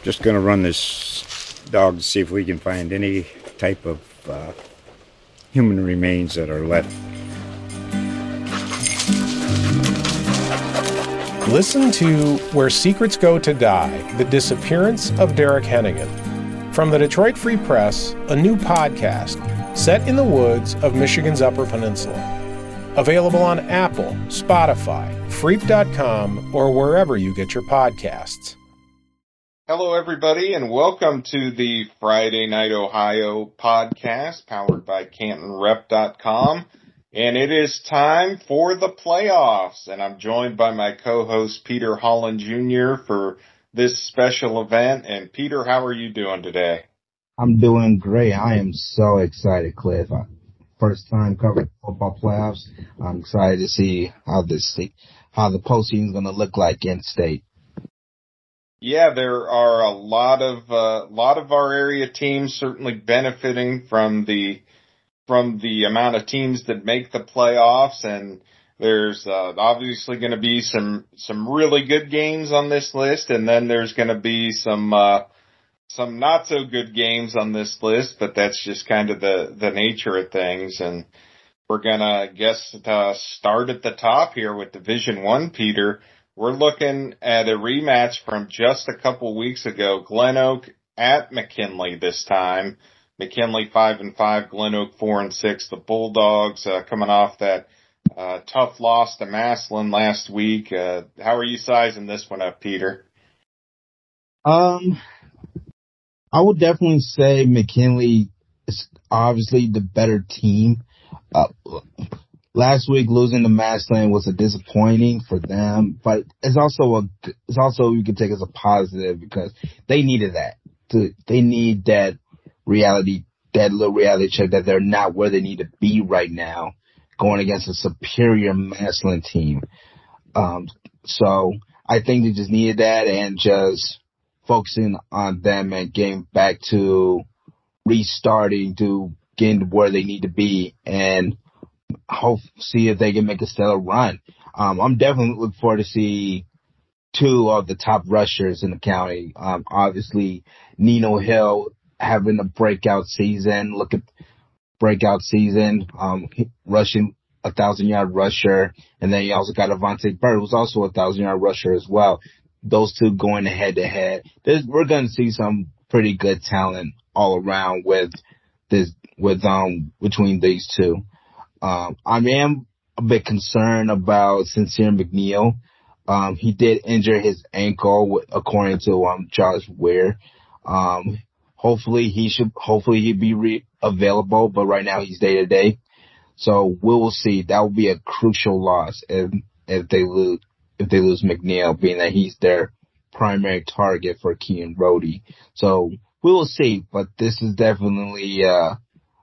Just going to run this dog to see if we can find any type of human remains that are left. Listen to Where Secrets Go to Die, The Disappearance of Derek Hennigan. From the Detroit Free Press, a new podcast set in the woods of Michigan's Upper Peninsula. Available on Apple, Spotify, Freep.com, or wherever you get your podcasts. Hello, everybody, and welcome to the Friday Night Ohio podcast powered by CantonRep.com. And it is time for the playoffs, and I'm joined by my co-host Peter Holland Jr. for this special event. And Peter, how are you doing today? I'm doing great. I am so excited, Cliff. First time covering football playoffs. I'm excited to see how the postseason is going to look like in state. Yeah, there are a lot of our area teams certainly benefiting from the amount of teams that make the playoffs, and there's obviously going to be some really good games on this list, and then there's going to be some not so good games on this list, but that's just kind of the nature of things. And we're gonna start at the top here with Division I, Peter. We're looking at a rematch from just a couple weeks ago. Glen Oak at McKinley this time. McKinley 5-5, Glen Oak 4-6. The Bulldogs coming off that tough loss to Massillon last week. How are you sizing this one up, Peter? I would definitely say McKinley is obviously the better team. Last week losing to Massillon was disappointing for them, but it's also you can take as a positive because they needed that. They need that little reality check that they're not where they need to be right now, going against a superior Massillon team. So I think they just needed that and just focusing on them and getting back to restarting to getting to where they need to be and see if they can make a stellar run. I'm definitely looking forward to see two of the top rushers in the county. Obviously, Nino Hill having a breakout season. Rushing 1,000-yard rusher. And then you also got Avante Bird, who's also a 1,000-yard rusher as well. Those two going head-to-head. We're going to see some pretty good talent all around between these two. I am a bit concerned about Sincere McNeil. He did injure his ankle, according to Josh Ware. Hopefully he'd be available, but right now he's day to day. So we will see. That will be a crucial loss if they lose McNeil, being that he's their primary target for Kean Rhodey. So we will see, but this is definitely a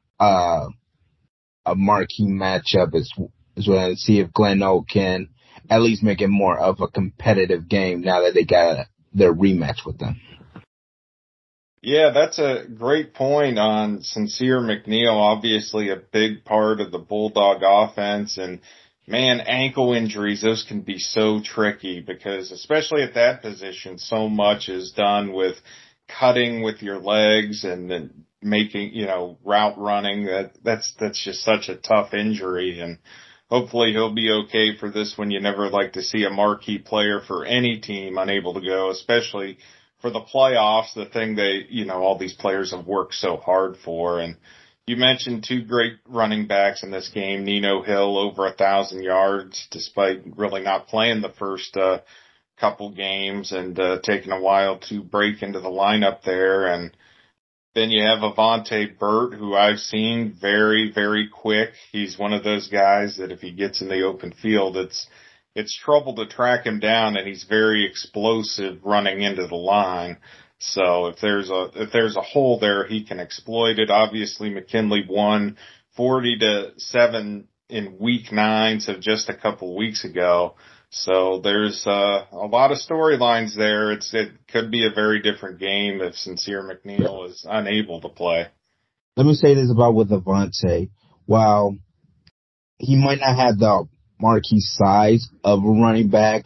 marquee matchup as well, to see if Glen Oak can at least make it more of a competitive game now that they got their rematch with them. Yeah, that's a great point on Sincere McNeil, obviously a big part of the Bulldog offense. And, man, ankle injuries, those can be so tricky because especially at that position, so much is done with cutting with your legs and then making, route running. That's just such a tough injury. And hopefully he'll be okay for this one. You never like to see a marquee player for any team unable to go, especially for the playoffs, the thing all these players have worked so hard for. And you mentioned two great running backs in this game, Nino Hill over 1,000 yards, despite really not playing the first couple games and taking a while to break into the lineup there. And then you have Avante Burt, who I've seen very, very quick. He's one of those guys that if he gets in the open field, it's trouble to track him down, and he's very explosive running into the line. So if there's a hole there, he can exploit it. Obviously, McKinley won 40-7 in week 9, so just a couple weeks ago. So there's a lot of storylines there. It could be a very different game if Sincere McNeil is unable to play. Let me say this about with Avante. While he might not have the marquee size of a running back,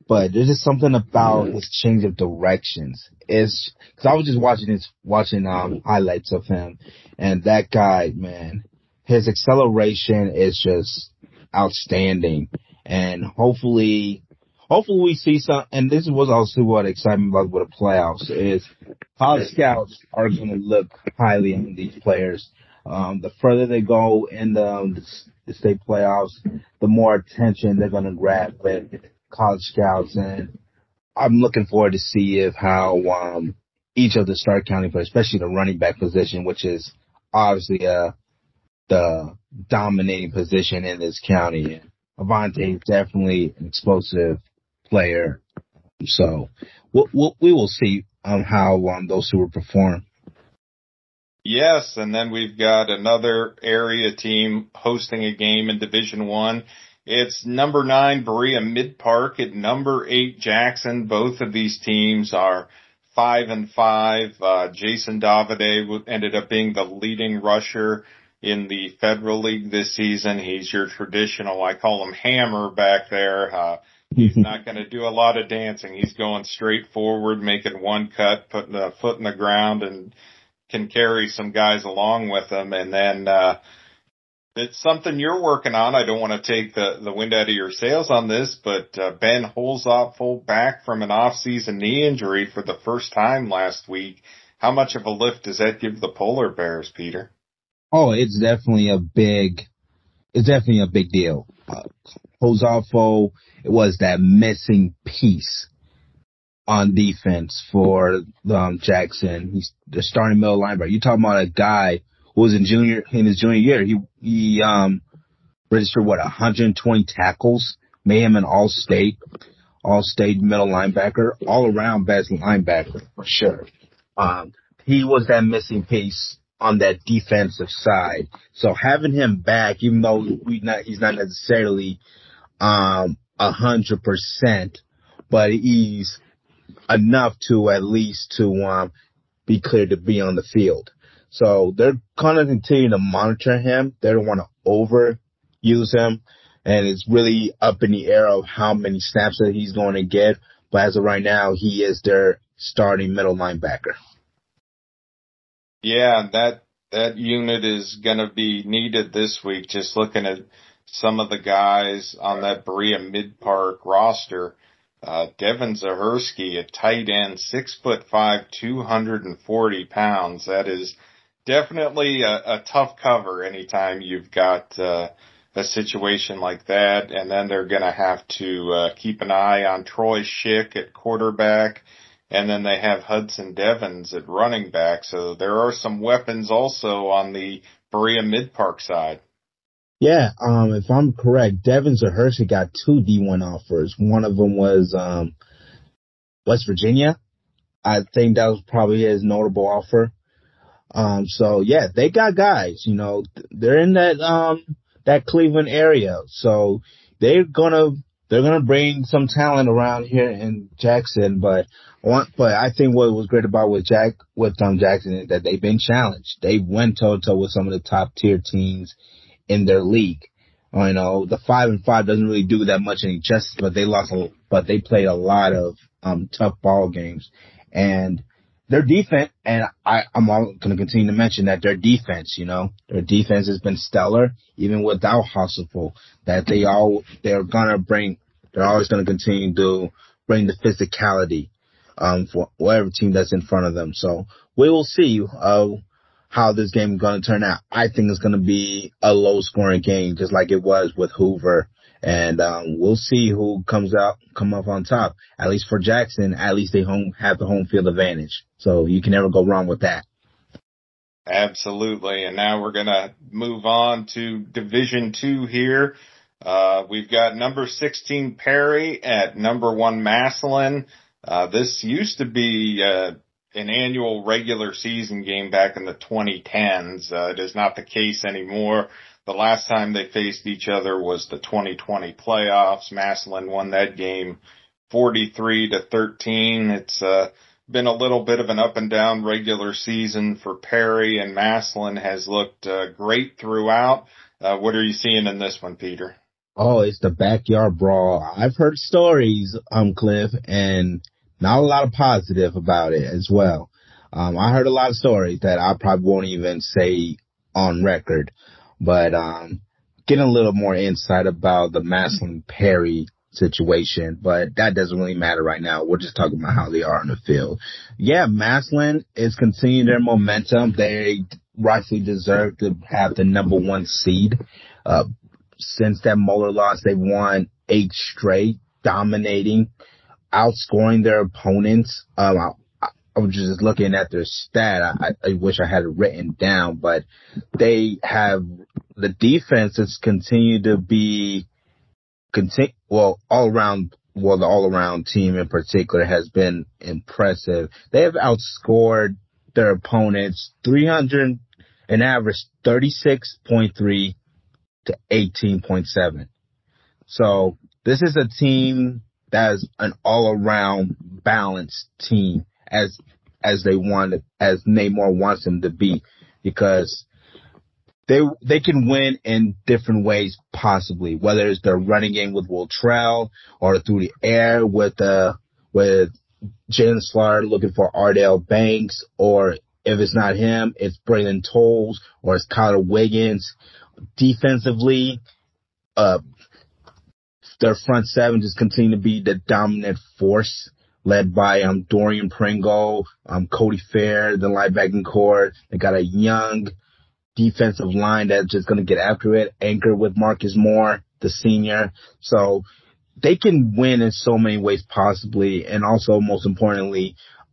but there's just something about his change of directions. It's because I was just watching highlights of him, and that guy, man, his acceleration is just outstanding. And hopefully we see some. And this was also what excites me about with the playoffs is college scouts are going to look highly on these players. The further they go in the state playoffs, the more attention they're going to grab with college scouts, and I'm looking forward to see how each of the Stark County players, especially the running back position, which is obviously the dominating position in this county. And Avante is definitely an explosive player, so we will see how those two will perform. Yes, and then we've got another area team hosting a game in Division I. It's number 9 Berea Mid Park at number 8 Jackson. Both of these teams are 5-5. Jason Davide ended up being the leading rusher in the Federal League this season. He's your traditional, I call him hammer back there. He's not going to do a lot of dancing. He's going straight forward, making one cut, putting a foot in the ground, and can carry some guys along with him. And then it's something you're working on. I don't want to take the wind out of your sails on this, but Ben Holzapfel back from an off-season knee injury for the first time last week. How much of a lift does that give the Polar Bears, Peter? Oh, it's definitely a big deal. Holzapfel, it was that missing piece on defense for Jackson. He's the starting middle linebacker. You're talking about a guy who was in his junior year. He registered 120 tackles, made him an all-state middle linebacker, all around best linebacker for sure. He was that missing piece on that defensive side. So having him back, even though he's not necessarily 100%, but he's enough to at least to be clear to be on the field. So they're going to continue to monitor him. They don't want to overuse him, and it's really up in the air of how many snaps that he's going to get. But as of right now, he is their starting middle linebacker. Yeah, that unit is going to be needed this week. Just looking at some of the guys on that Berea Mid Park roster. Devin Zahersky, a tight end, 6'5", 240 pounds. That is definitely a tough cover anytime you've got a situation like that. And then they're going to have to keep an eye on Troy Schick at quarterback. And then they have Hudson Devins at running back. So there are some weapons also on the Berea Mid Park side. Yeah, if I'm correct, Devin Zahersky got 2 D1 offers. One of them was West Virginia. I think that was probably his notable offer. So yeah, they got guys. You know, they're in that Cleveland area, so they're gonna bring some talent around here in Jackson. But I think what was great about with Jackson is that they've been challenged. They went toe to toe with some of the top tier teams in their league. You know, the 5-5 doesn't really do that much any justice, but they played a lot of tough ball games. And their defense, and I'm going to continue to mention that their defense has been stellar, even without Holzapfel, that they're always going to continue to bring the physicality for whatever team that's in front of them. So we will see how this game is going to turn out. I think it's going to be a low-scoring game, just like it was with Hoover. And we'll see who come up on top. At least for Jackson, at least they have the home field advantage. So you can never go wrong with that. Absolutely. And now we're going to move on to Division II here. We've got number 16 Perry at number 1 Massillon. This used to be an annual regular season game back in the 2010s. It is not the case anymore. The last time they faced each other was the 2020 playoffs. Massillon won that game 43-13. It's been a little bit of an up and down regular season for Perry, and Massillon has looked great throughout. What are you seeing in this one, Peter? Oh, it's the backyard brawl. I've heard stories, Cliff, and not a lot of positive about it as well. I heard a lot of stories that I probably won't even say on record, but getting a little more insight about the Maslin Perry situation, but that doesn't really matter right now. We're just talking about how they are on the field. Yeah, Maslin is continuing their momentum. They rightfully deserve to have the number one seed. Since that Moeller loss, they've won 8 straight, dominating, outscoring their opponents. I was just looking at their stat. I wish I had it written down, but they have the defense has continued to be the all-around team in particular has been impressive. They have outscored their opponents 300 an average 36.3 to 18.7. So this is a team that is an all-around balanced team as Namor wants them to be, because they can win in different ways possibly, whether it's their running game with Will Trell or through the air with Jalen Slaughter looking for Ardell Banks, or if it's not him, it's Braylon Tolles or it's Kyler Wiggins. Defensively, their front seven just continue to be the dominant force, led by Dorian Pringle, Cody Fair, the linebacking core. They got a young defensive line that's just going to get after it, anchored with Marcus Moore, the senior. So they can win in so many ways possibly, and also most importantly,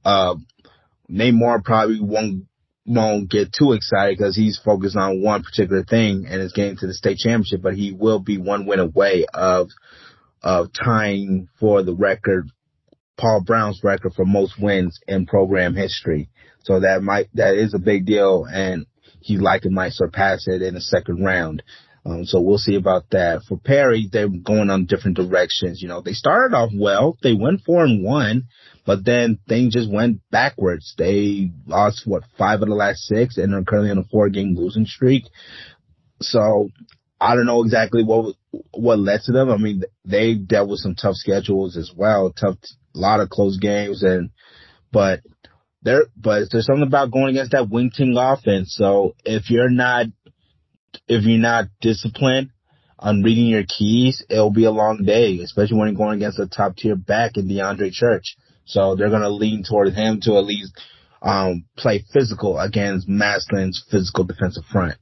Namor probably won't get too excited because he's focused on one particular thing, and it's getting to the state championship, but he will be one win away of tying for the record, Paul Brown's record for most wins in program history. So that is a big deal, and he likely might surpass it in the second round. So we'll see about that. For Perry, they're going on different directions. You know, they started off well. They went 4-1, but then things just went backwards. They lost, 5 of the last 6, and they're currently on a 4-game losing streak. So I don't know exactly what led to them. I mean, they dealt with some tough schedules as well, a lot of close games, but there's something about going against that wing team offense. So if you're not disciplined on reading your keys, it'll be a long day, especially when you're going against a top tier back in DeAndre Church. So they're going to lean toward him to at least play physical against Maslin's physical defensive front.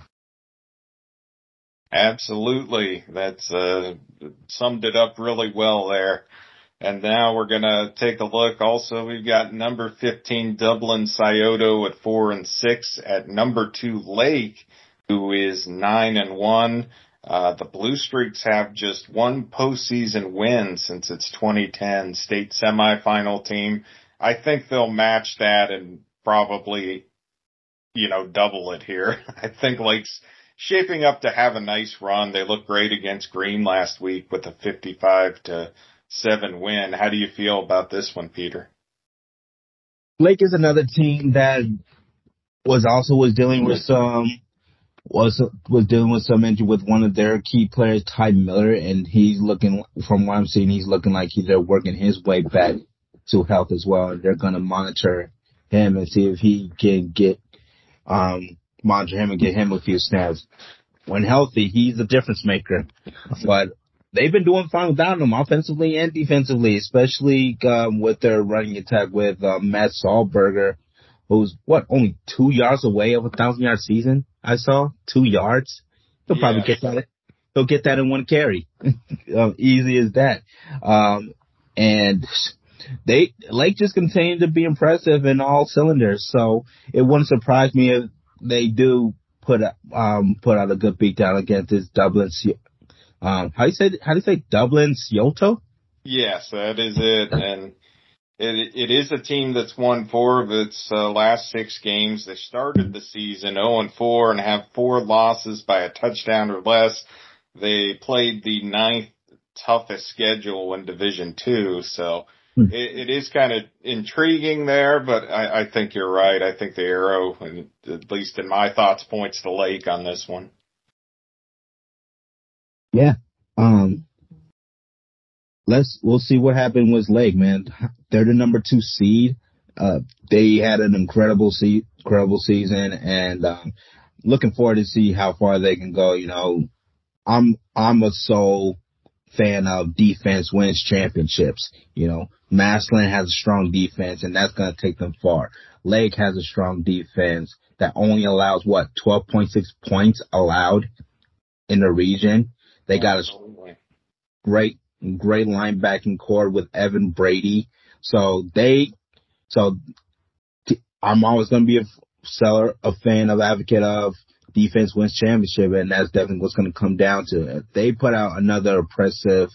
Absolutely. That's summed it up really well there. And now we're going to take a look. Also, we've got number 15 Dublin Scioto at 4-6, at number 2 Lake, who is 9-1. The Blue Streaks have just one postseason win since its 2010 state semifinal team. I think they'll match that and probably, double it here. I think Lake's shaping up to have a nice run. They looked great against Green last week with a 55-7 win. How do you feel about this one, Peter? Lake is another team that was dealing with some injury with one of their key players, Ty Miller, and he's looking, from what I'm seeing, he's looking like they're working his way back to health as well. And they're going to monitor him and see if he can get him a few snaps. When healthy, he's a difference maker. But they've been doing fine without him, offensively and defensively, especially with their running attack with Matt Sahlberger, who's only 2 yards away of a 1,000-yard season. I saw 2 yards. He'll probably get that. He'll get that in one carry. Easy as that. And Lake just continue to be impressive in all cylinders. So it wouldn't surprise me if they do put out a good beatdown against this Dublin. How do you say Dublin Scioto? Yes, that is it. And it is a team that's won 4 of its last 6 games. They started the season 0-4 and have 4 losses by a touchdown or less. They played the 9th toughest schedule in Division II, so it is kind of intriguing there, but I think you're right. I think the arrow, at least in my thoughts, points to Lake on this one. Yeah. Um, we'll see what happened with Lake, man. They're the number 2 seed. They had an incredible season, and looking forward to see how far they can go. I'm a sole fan of defense wins championships. Massillon has a strong defense, and that's going to take them far. Lake has a strong defense that only allows 12.6 points allowed in the region. They got a great linebacking core with Evan Brady. I'm always going to be a fan of advocate of defense wins championship, and that's definitely what's going to come down to. If they put out another oppressive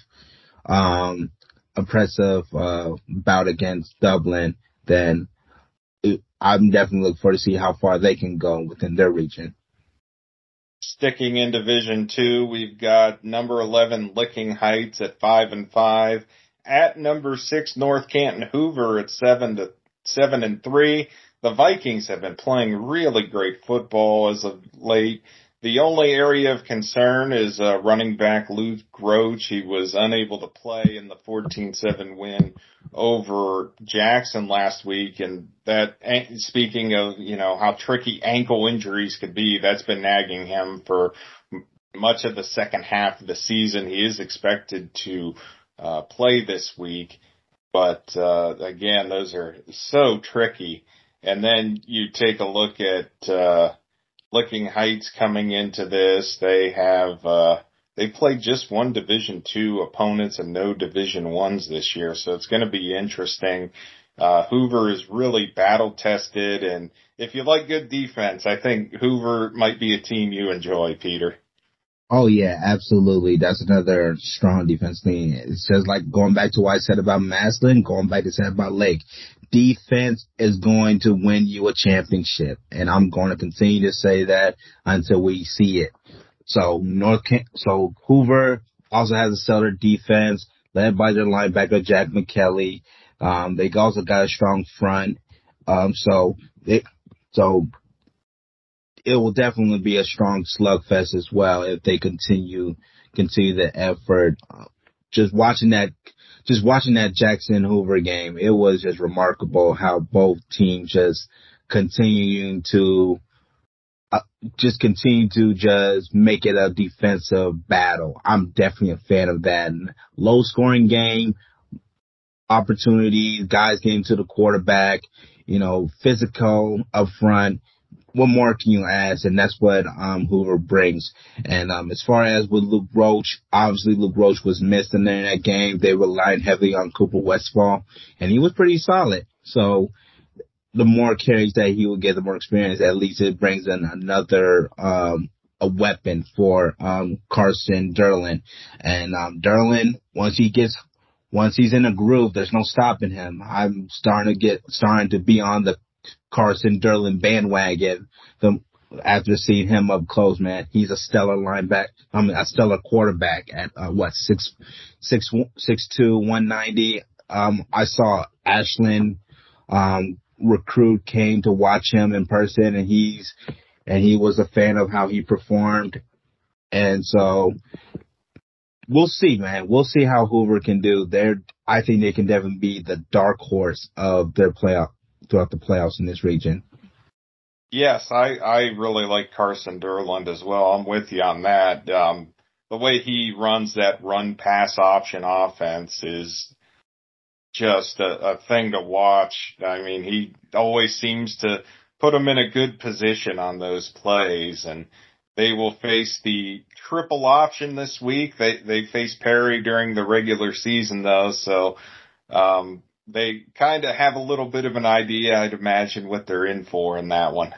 bout against Dublin, then I'm definitely looking forward to see how far they can go within their region. Sticking in Division 2, we've got number 11 Licking Heights at 5-5, at number 6 North Canton Hoover at 7-3. The Vikings have been playing really great football as of late. The only area of concern is running back Luke Groach. He was unable to play in the 14-7 win over Jackson last week. And that, speaking of, how tricky ankle injuries could be, that's been nagging him for much of the second half of the season. He is expected to play this week. But, again, those are so tricky. And then you take a look at Licking Heights coming into this. They played just one Division II opponents and no Division I's this year, so it's going to be interesting. Hoover is really battle tested, and if you like good defense, I think Hoover might be a team you enjoy, Peter. Oh yeah, absolutely. That's another strong defense team. It's just like going back to what I said about Massillon, going back to what I said about Lake. Defense is going to win you a championship, and I'm going to continue to say that until we see it. So Hoover also has a stellar defense led by their linebacker Jack McKelly. They also got a strong front. So it will definitely be a strong slugfest as well if they continue the effort. Just watching that Jackson Hoover game, it was just remarkable how both teams just continue to make it a defensive battle. I'm definitely a fan of that. Low scoring game, opportunities, guys getting to the quarterback, physical up front. What more can you ask? And that's what Hoover brings. And as far as with Luke Roach, obviously Luke Roach was missed in that game. They relied heavily on Cooper Westfall, and he was pretty solid. So the more carries that he will get, the more experience. At least it brings in another a weapon for Carson Derlin. And Derlin, once he's in a groove, there's no stopping him. I'm starting to be on the Carson Derlin bandwagon after seeing him up close, man. He's a stellar a stellar quarterback at 6'2", 190. I saw Ashland recruit came to watch him in person, and he was a fan of how he performed. And so we'll see, man. We'll see how Hoover can do. I think they can definitely be the dark horse of their playoff throughout the playoffs in this region. Yes, I really like Carson Derlin as well. I'm with you on that. The way he runs that run-pass option offense is just a thing to watch. I mean, he always seems to put them in a good position on those plays, and they will face the triple option this week. They face Perry during the regular season, though, so they kind of have a little bit of an idea, I'd imagine, what they're in for in that one.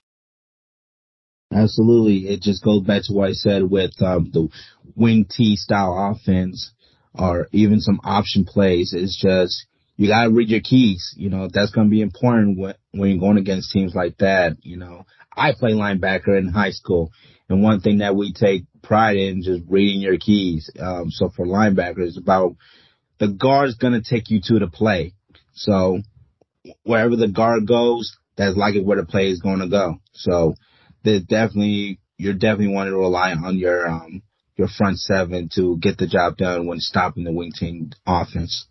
Absolutely. It just goes back to what I said with the wing T style offense or even some option plays. It's just you got to read your keys. That's going to be important when you're going against teams like that. I played linebacker in high school, and one thing that we take pride in is just reading your keys. So for linebackers, it's about the guard's going to take you to the play. So wherever the guard goes, that's likely where the play is going to go. So you're definitely wanting to rely on your your front seven to get the job done when stopping the wing team offense.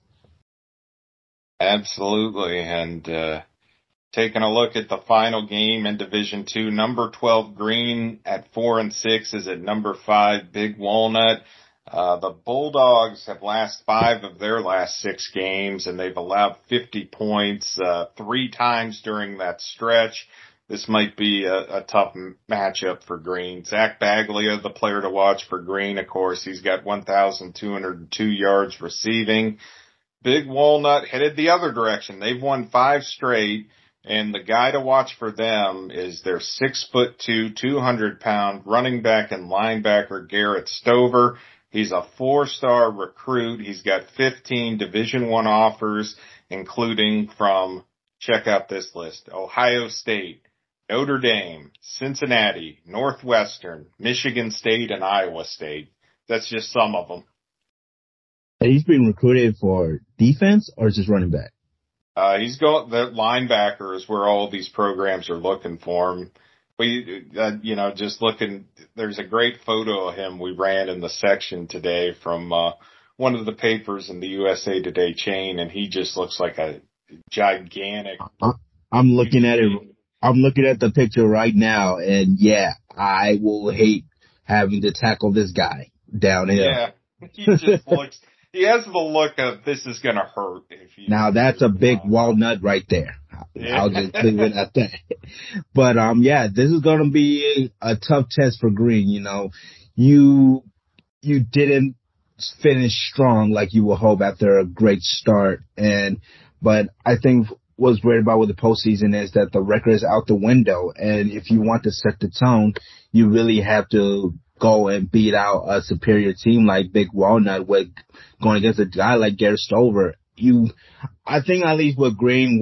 Absolutely. And taking a look at the final game in Division II, number 12 Green at 4-6 is at number 5 Big Walnut. The Bulldogs have lost 5 of their last 6 games, and they've allowed 50 points 3 times during that stretch. This might be a tough matchup for Green. Zach Baglia, the player to watch for Green, of course. He's got 1,202 yards receiving. Big Walnut headed the other direction. They've won 5 straight, and the guy to watch for them is their 6'2", 200-pound running back and linebacker Garrett Stover. He's a 4-star recruit. He's got 15 Division I offers, including from, check out this list, Ohio State, Notre Dame, Cincinnati, Northwestern, Michigan State, and Iowa State. That's just some of them. He's being recruited for defense or just running back? He's going, the linebacker is where all these programs are looking for him. We, just looking, there's a great photo of him we ran in the section today from one of the papers in the USA Today chain, and he just looks like a gigantic. I'm looking at it. I'm looking at the picture right now, and yeah, I will hate having to tackle this guy downhill. Yeah, he just looks. He has the look of this is going to hurt. Now that's a big walnut right there. Yeah. I'll just leave it at that. But this is going to be a tough test for Green. You didn't finish strong like you would hope after a great start, but I think what's great about with the postseason is that the record is out the window, and if you want to set the tone, you really have to go and beat out a superior team like Big Walnut with going against a guy like Garrett Stover. I think at least what Green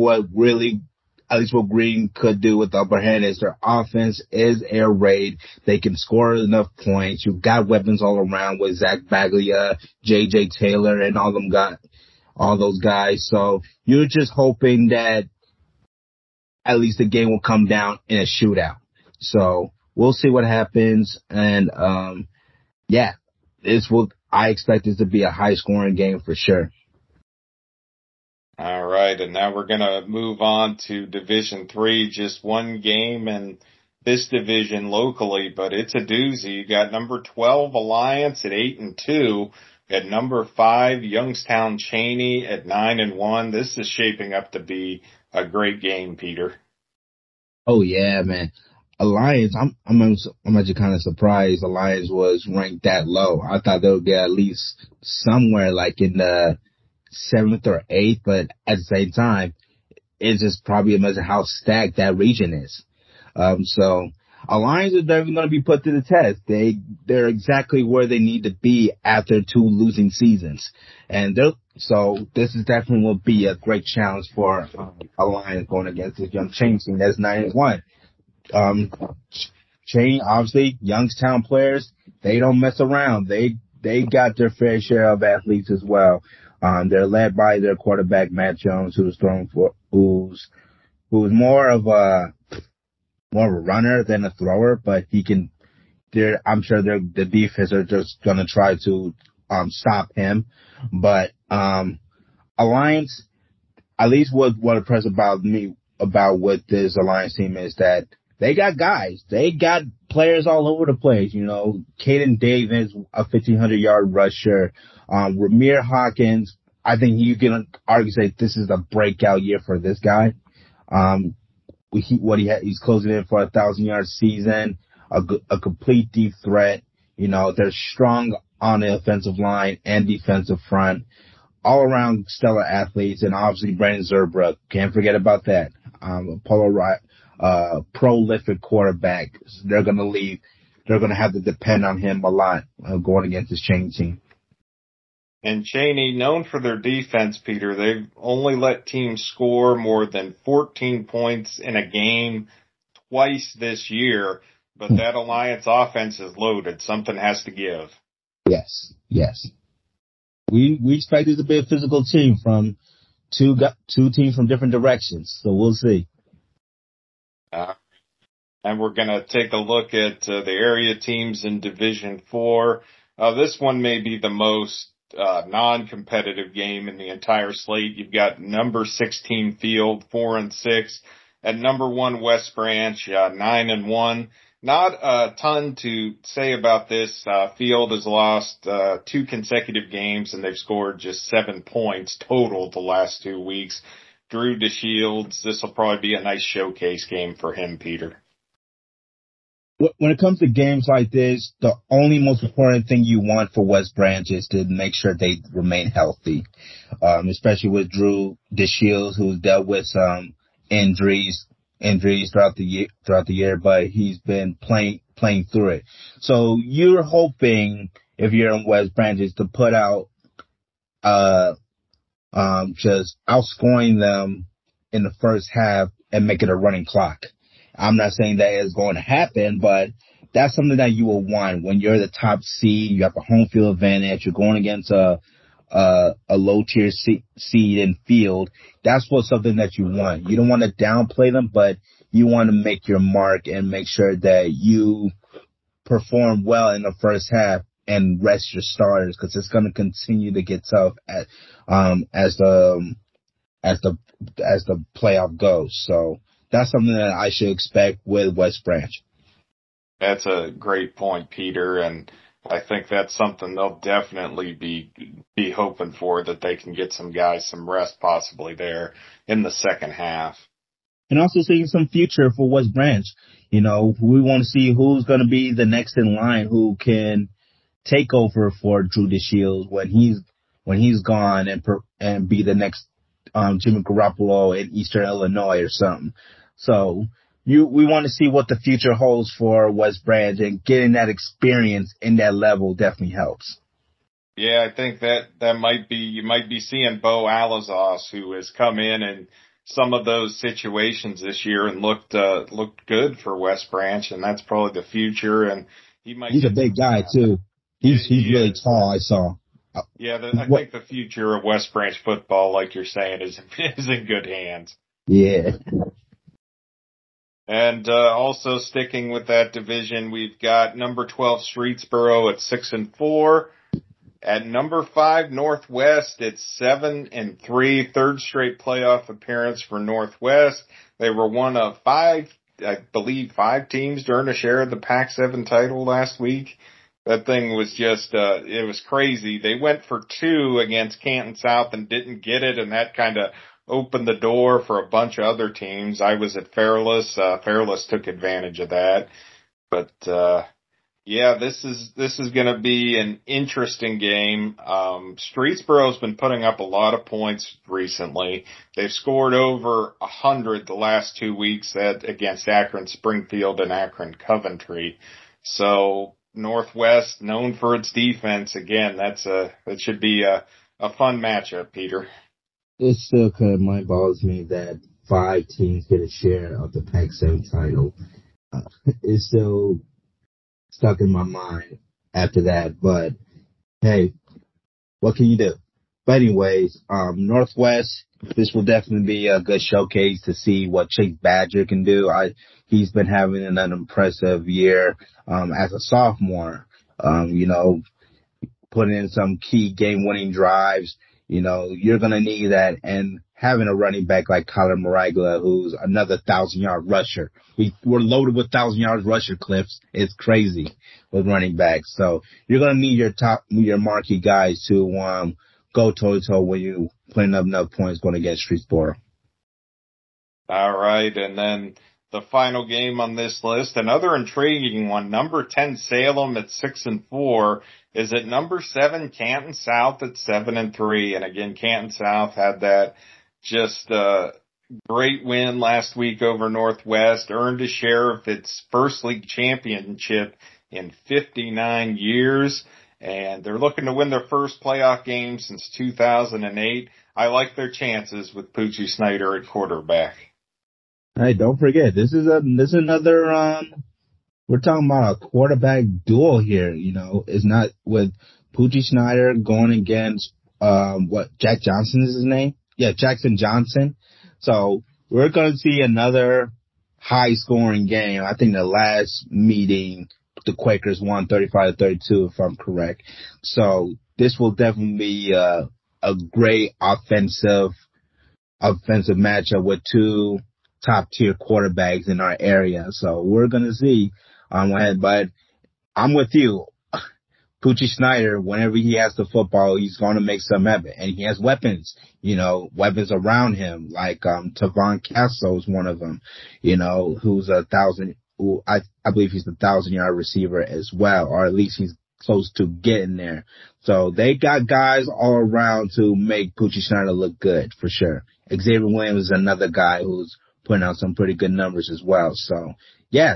could do with the upper hand is their offense is air raid. They can score enough points. You've got weapons all around with Zach Baglia, JJ Taylor, and all those guys. So you're just hoping that at least the game will come down in a shootout. So we'll see what happens. And, I expect this to be a high scoring game for sure. All right. And now we're going to move on to Division III, just one game in this division locally, but it's a doozy. You got number 12 Alliance at 8-2. At number 5, Youngstown Cheney at 9-1. This is shaping up to be a great game, Peter. Oh yeah, man. Alliance, I'm actually kind of surprised Alliance was ranked that low. I thought they would get at least somewhere like in the 7th or 8th, but at the same time, it's just probably a measure how stacked that region is. So Alliance is definitely going to be put to the test. They're exactly where they need to be after 2 losing seasons. And so this is definitely will be a great challenge for Alliance going against this young Cheney team that's 9-1. Cheney, obviously, Youngstown players, they don't mess around. They got their fair share of athletes as well. They're led by their quarterback, Matt Jones, who's more of a runner than a thrower, but I'm sure the defense are just gonna try to stop him. But Alliance, at least what impressed about me about what this Alliance team is that they got guys. They got players all over the place. Caden Davis, a 1,500-yard rusher. Ramir Hawkins, I think you can argue say this is a breakout year for this guy. He's closing in for a 1,000-yard season, a complete deep threat. They're strong on the offensive line and defensive front, all around stellar athletes, and obviously Brandon Zerbrook. Can't forget about that. Prolific quarterback. They're going to have to depend on him a lot going against this Cheney team. And Cheney, known for their defense, Peter, they've only let teams score more than 14 points in a game twice this year, but that Alliance offense is loaded. Something has to give. Yes. We expect it to be a physical team from two teams from different directions, so we'll see. And we're going to take a look at the area teams in Division 4. This one may be the most non-competitive game in the entire slate. You've got number 16 Field, 4-6, and number 1 West Branch, 9-1. Not a ton to say about this. Field has lost 2 consecutive games, and they've scored just 7 points total the last 2 weeks. Drew DeShields, this will probably be a nice showcase game for him, Peter. When it comes to games like this, the only most important thing you want for West Branch is to make sure they remain healthy, especially with Drew DeShields, who's dealt with some injuries throughout the year, but he's been playing through it. So you're hoping, if you're in West Branch, is to put out just outscoring them in the first half and make it a running clock. I'm not saying that is going to happen, but that's something that you will want when you're the top seed. You have a home field advantage. You're going against a low tier seed in Field. That's something that you want. You don't want to downplay them, but you want to make your mark and make sure that you perform well in the first half and rest your starters, because it's going to continue to get tough as the playoff goes. So that's something that I should expect with West Branch. That's a great point, Peter, and I think that's something they'll definitely be hoping for, that they can get some guys some rest possibly there in the second half. And also seeing some future for West Branch. You know, we want to see who's going to be the next in line who can take over for Drew DeShields when he's gone and be the next Jimmy Garoppolo in Eastern Illinois or something. So we want to see what the future holds for West Branch, and getting that experience in that level definitely helps. Yeah, I think that might be, you might be seeing Bo Alazos, who has come in some of those situations this year and looked good for West Branch, and that's probably the future. And he's a big guy too. He's really tall, I saw. Yeah, I think the future of West Branch football, like you're saying, is in good hands. Yeah. And also sticking with that division, we've got number 12 Streetsboro at 6-4. At number 5 Northwest, it's 7-3, third straight playoff appearance for Northwest. They were one of 5 teams to earn a share of the Pac-7 title last week. That thing was just, it was crazy. They went for 2 against Canton South and didn't get it, and that kind of opened the door for a bunch of other teams. I was at Fairless. Fairless took advantage of that. But, yeah, this is going to be an interesting game. Streetsboro's been putting up a lot of points recently. They've scored over 100 the last 2 weeks against Akron Springfield and Akron Coventry. So Northwest, known for its defense, again, that should be a fun matchup, Peter. It still kind of mind boggles me that 5 teams get a share of the Pac-7 title. It's still stuck in my mind after that, but hey, what can you do? But anyways, Northwest, this will definitely be a good showcase to see what Chase Badger can do. He's been having an impressive year as a sophomore, putting in some key game-winning drives. You know, you're going to need that, and having a running back like Kyler Maraglia, who's another 1,000-yard rusher. We're loaded with 1,000-yard rusher clips. It's crazy with running backs. So you're going to need your marquee guys to go toe-to-toe when you putting up enough points going against Streetsboro. All right, and then the final game on this list, another intriguing one, number 10 Salem at 6-4. Is at number 7 Canton South at 7-3. And again, Canton South had that just great win last week over Northwest, earned a share of its first league championship in 59 years. And they're looking to win their first playoff game since 2008. I like their chances with Poochie Snyder at quarterback. Hey, don't forget, this is another, we're talking about a quarterback duel here, you know. It's not with Poochie Snyder going against, Jack Johnson is his name? Yeah, Jackson Johnson. So we're going to see another high scoring game. I think the last meeting, the Quakers won 35-32, if I'm correct. So this will definitely be a great offensive matchup with two top tier quarterbacks in our area. So we're gonna see. But I'm with you. Poochie Schneider, whenever he has the football, he's going to make some happen. And he has weapons, weapons around him, like Tavon Castle is one of them, who's I believe he's the 1,000-yard receiver as well, or at least he's close to getting there. So they got guys all around to make Poochie Schneider look good, for sure. Xavier Williams is another guy who's putting out some pretty good numbers as well. So, yeah,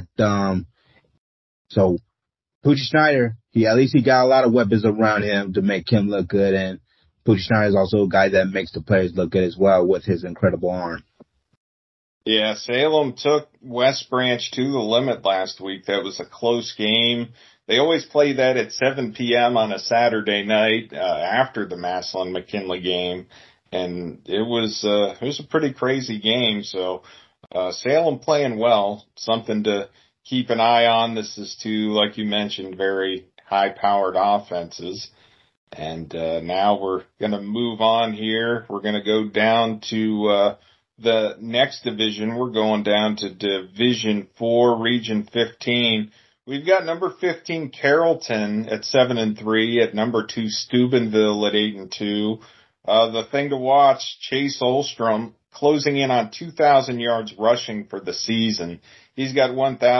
so Poochie Schneider, he got a lot of weapons around him to make him look good, and Poochie Schneider is also a guy that makes the players look good as well with his incredible arm. Yeah, Salem took West Branch to the limit last week. That was a close game. They always play that at 7 p.m. on a Saturday night after the Massillon-McKinley game, and it was a pretty crazy game. So Salem playing well, something to keep an eye on. This is two, like you mentioned, very high-powered offenses. And now we're going to move on here. We're going to go down to the next division. We're going down to Division 4, Region 15. We've got number 15 Carrollton at 7-3, at number 2 Steubenville at 8-2. The thing to watch, Chase Olstrom closing in on 2,000 yards rushing for the season. He's got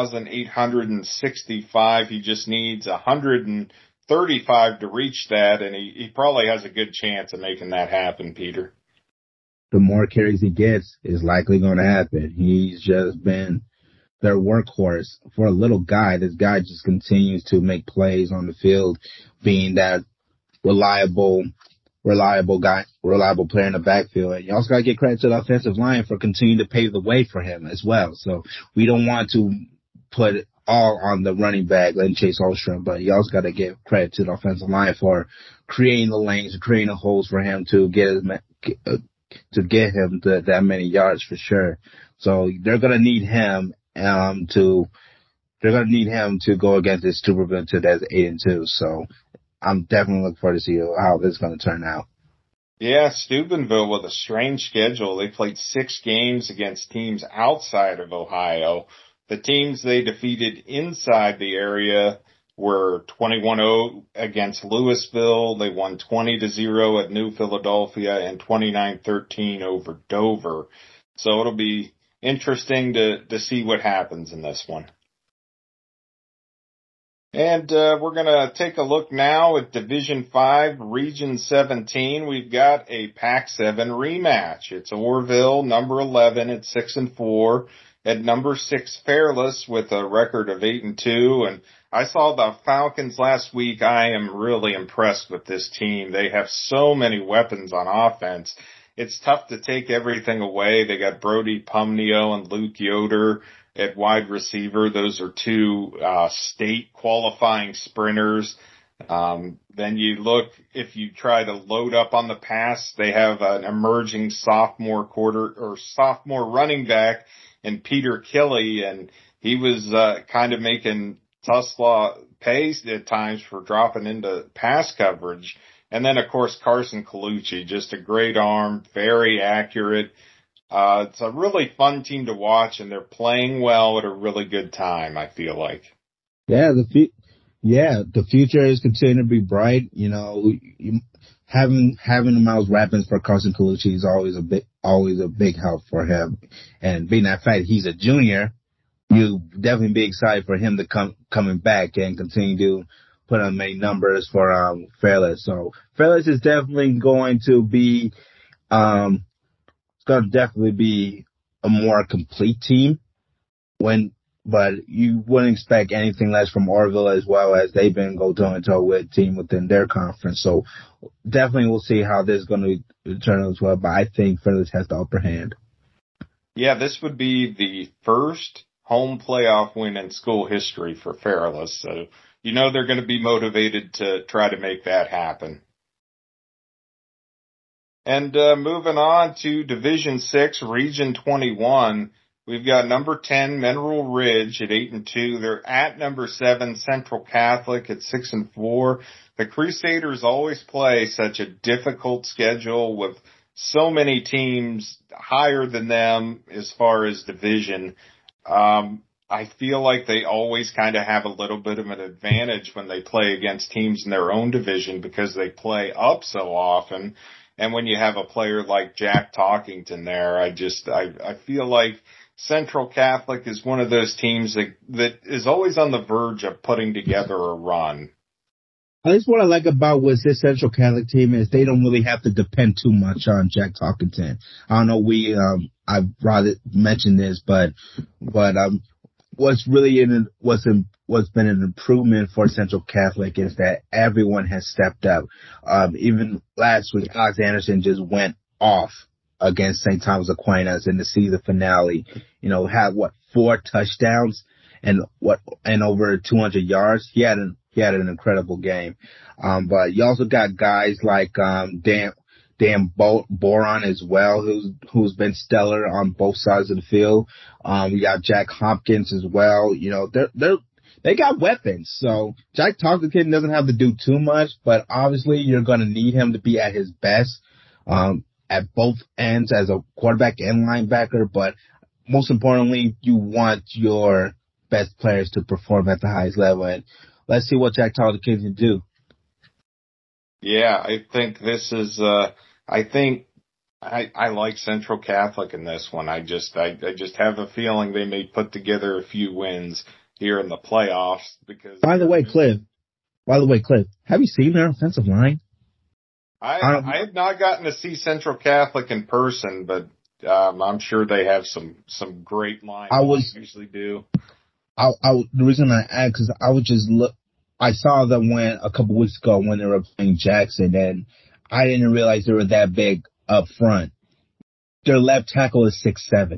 1,865. He just needs 135 to reach that, and he probably has a good chance of making that happen, Peter. The more carries he gets is likely going to happen. He's just been their workhorse. For a little guy, this guy just continues to make plays on the field, being that reliable player in the backfield. And you also got to get credit to the offensive line for continuing to pave the way for him as well. So we don't want to put it all on the running back, letting Chase Olstrom, but you also got to give credit to the offensive line for creating the lanes, creating the holes for him to get him to that many yards for sure. So they're going to need him to go against this Steubenville team that's 8-2. So I'm definitely looking forward to see how this is going to turn out. Yeah, Steubenville with a strange schedule. They played 6 games against teams outside of Ohio. The teams they defeated inside the area were 21-0 against Louisville. They won 20-0 at New Philadelphia and 29-13 over Dover. So it'll be interesting to see what happens in this one. And we're going to take a look now at Division 5, Region 17. We've got a Pac-7 rematch. It's Orrville, number 11 at 6-4, at number 6 Fairless with a record of 8-2. And I saw the Falcons last week. I am really impressed with this team. They have so many weapons on offense. It's tough to take everything away. They got Brody Pumnio and Luke Yoder at wide receiver. Those are 2 state qualifying sprinters. Then you look, if you try to load up on the pass, they have an emerging sophomore running back in Peter Killey, and he was kind of making Tuslaw pay at times for dropping into pass coverage. And then, of course, Carson Colucci, just a great arm, very accurate. It's a really fun team to watch, and they're playing well at a really good time, I feel like. Yeah, the future is continuing to be bright. Having Miles Rappins for Carson Colucci is always a big help for him. And being that fact he's a junior, you definitely be excited for him to coming back and continue to put on many numbers for Fairless. So Fairless is definitely going to be a more complete team but you wouldn't expect anything less from Orrville, as well as they've been go toe and toe with team within their conference. So definitely we'll see how this is going to turn out as well, but I think Fairless has the upper hand. Yeah, this would be the first home playoff win in school history for Fairless. So they're going to be motivated to try to make that happen. And moving on to Division 6, Region 21, We've got number 10, Mineral Ridge at 8-2. They're at number 7, Central Catholic at 6-4. The Crusaders always play such a difficult schedule with so many teams higher than them as far as division. I feel like they always kind of have a little bit of an advantage when they play against teams in their own division because they play up so often. And when you have a player like Jack Talkington there, I feel like Central Catholic is one of those teams that is always on the verge of putting together a run. At least what I like about with this Central Catholic team is they don't really have to depend too much on Jack Talkington. I don't know, I've rather mentioned this, but what's been an improvement for Central Catholic is that everyone has stepped up. Even last week, Alex Anderson just went off against St. Thomas Aquinas in the season finale. Had 4 touchdowns and over 200 yards. He had an incredible game. But you also got guys like Dan Boron as well, who's been stellar on both sides of the field. We got Jack Hopkins as well. They got weapons. So Jack Talkington doesn't have to do too much, but obviously you're going to need him to be at his best, at both ends as a quarterback and linebacker. But most importantly, you want your best players to perform at the highest level. And let's see what Jack Talkington can do. Yeah, I think this is, I like Central Catholic in this one. I just have a feeling they may put together a few wins here in the playoffs because. By the way, Cliff, have you seen their offensive line? I have not gotten to see Central Catholic in person, but, I'm sure they have some great lines. They usually do. The reason I asked is I saw them win a couple weeks ago when they were playing Jackson, and I didn't realize they were that big up front. Their left tackle is 6'7".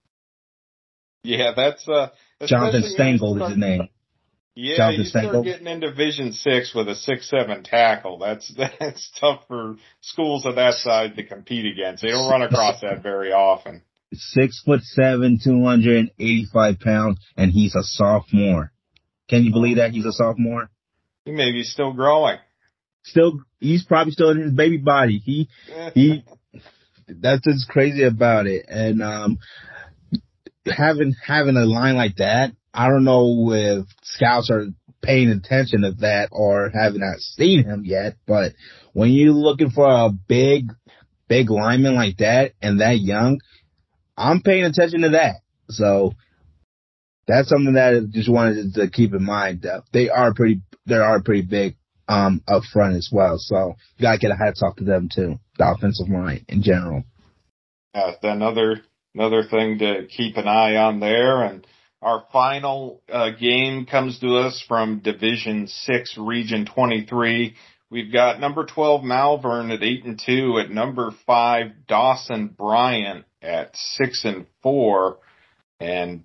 Yeah, that's Jonathan Stengel is his name. Yeah, Jonathan you start Stengel. getting in Division 6 with a 6'7" tackle. That's tough for schools of that size to compete against. They don't run across that very often. 6'7", 285 pounds, and he's a sophomore. Can you believe that he's a sophomore? He may be still growing. He's probably still in his baby body. He that's what's crazy about it. And having a line like that, I don't know if scouts are paying attention to that or haven't not seen him yet, but when you're looking for a big lineman like that and that young, I'm paying attention to that. So that's something that I just wanted to keep in mind. They are pretty big up front as well. So you gotta get a hats off to them too. The offensive line in general. Another thing to keep an eye on there. And our final game comes to us from Division 6, Region 23. We've got number 12 Malvern at 8-2, at number 5 Dawson Bryant at 6-4, and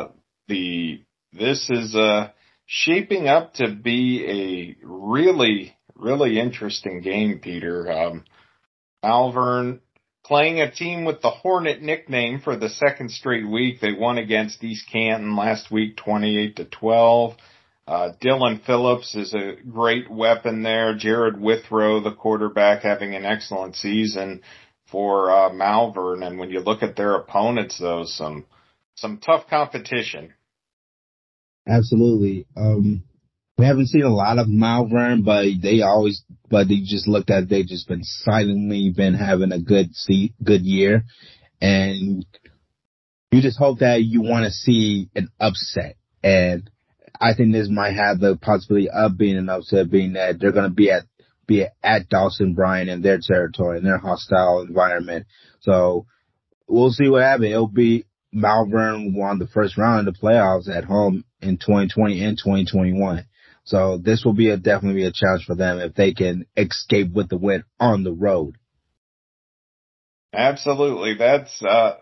this is shaping up to be a really, really interesting game, Peter. Malvern playing a team with the Hornet nickname for the second straight week. They won against East Canton last week, 28-12. Dylan Phillips is a great weapon there. Jared Withrow, the quarterback, having an excellent season for Malvern. And when you look at their opponents, though, some tough competition. Absolutely. We haven't seen a lot of Malvern, but they just looked at, they've just been silently been having a good year. And you just hope that you want to see an upset. And I think this might have the possibility of being an upset, being that they're going to be at Dawson Bryant in their territory, in their hostile environment. So we'll see what happens. It'll be Malvern won the first round of the playoffs at home in 2020 and 2021. So this will be definitely a challenge for them if they can escape with the win on the road. Absolutely. That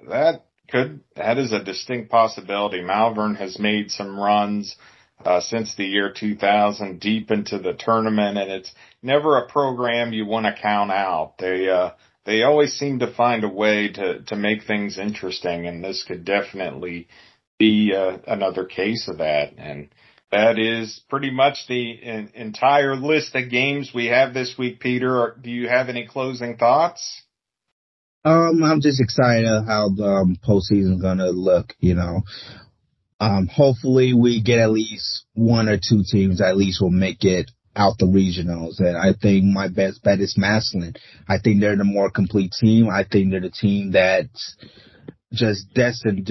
is a distinct possibility. Malvern has made some runs since the year 2000 deep into the tournament, and it's never a program you want to count out. they always seem to find a way to make things interesting, and this could definitely be another case of that. And that is pretty much the entire list of games we have this week. Peter, do you have any closing thoughts? I'm just excited how the postseason is gonna look. Hopefully we get at least one or two teams at least will make it out the regionals. And I think my best bet is Massillon. I think they're the more complete team. I think they're the team that's just destined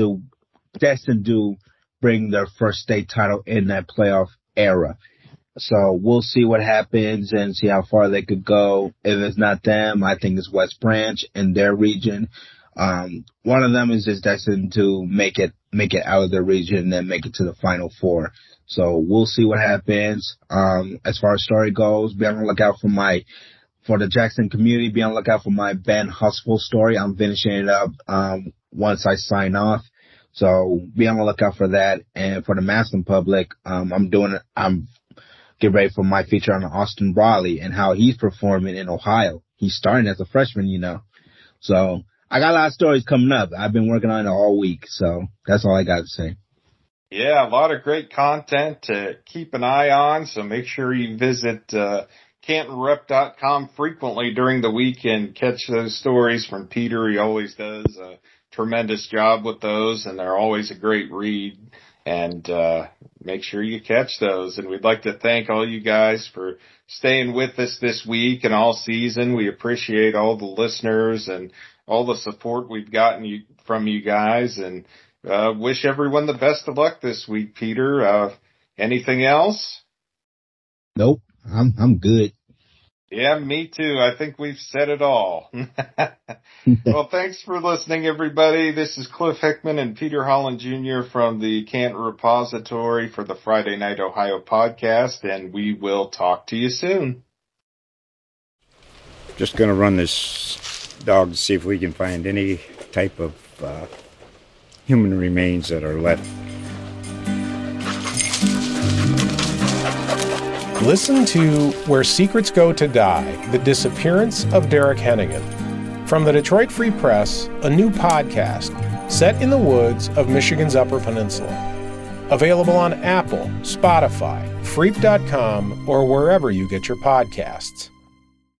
to bring their first state title in that playoff era. So we'll see what happens and see how far they could go. If it's not them, I think it's West Branch in their region. One of them is just destined to make it out of their region and then make it to the Final Four. So we'll see what happens. As far as story goes, be on the lookout for the Jackson community, be on the lookout for my Ben Huspel story. I'm finishing it up, once I sign off. So be on the lookout for that. And for the Massillon public, I'm getting ready for my feature on Austin Brawley and how he's performing in Ohio. He's starting as a freshman, So I got a lot of stories coming up. I've been working on it all week. So that's all I got to say. Yeah, a lot of great content to keep an eye on. So make sure you visit CantonRep.com frequently during the week and catch those stories from Peter. He always does a tremendous job with those, and they're always a great read. And make sure you catch those. And we'd like to thank all you guys for staying with us this week and all season. We appreciate all the listeners and all the support we've gotten from you guys, and wish everyone the best of luck this week. Peter, anything else? Nope, I'm good. Yeah, me too. I think we've said it all. Well, thanks for listening, everybody. This is Cliff Hickman and Peter Holland Jr. from the Canton Repository for the Friday Night Ohio podcast, and we will talk to you soon. Just going to run this dog to see if we can find any type of human remains that are left. Listen to Where Secrets Go to Die, The Disappearance of Derek Hennigan. From the Detroit Free Press, a new podcast set in the woods of Michigan's Upper Peninsula. Available on Apple, Spotify, Freep.com, or wherever you get your podcasts.